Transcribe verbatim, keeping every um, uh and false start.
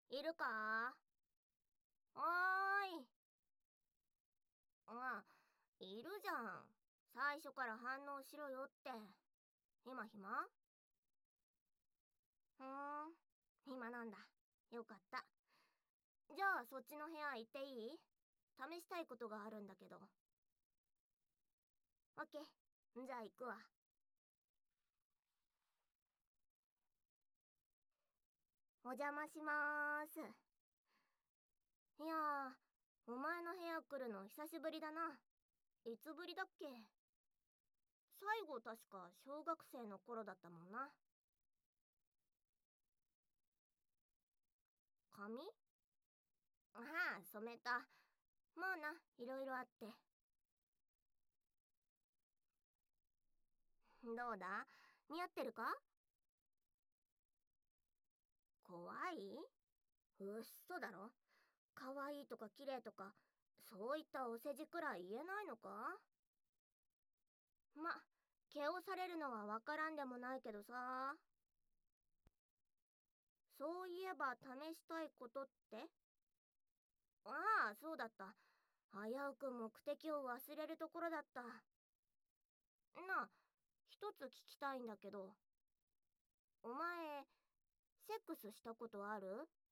いるか？おーい。あ、いるじゃん。最初から反応しろよって。今暇？ふーん、暇なんだ。よかった。じゃあそっちの部屋行っていい？試したいことがあるんだけど。オッケー。じゃあ行くわ。お邪魔しまーす。いやー、お前の部屋来るの久しぶりだな。いつぶりだっけ？最後確か小学生の頃だったもんな。髪？ああ、染めた。まあな、いろいろあって。どうだ？似合ってるか？怖い？うっそだろ。可愛いとか綺麗とか、そういったお世辞くらい言えないのか？ま、毛をされるのはわからんでもないけどさ。そういえば試したいことって？ああ、そうだった。危うく目的を忘れるところだった。なあ、一つ聞きたいんだけど、お前、セックスしたことある？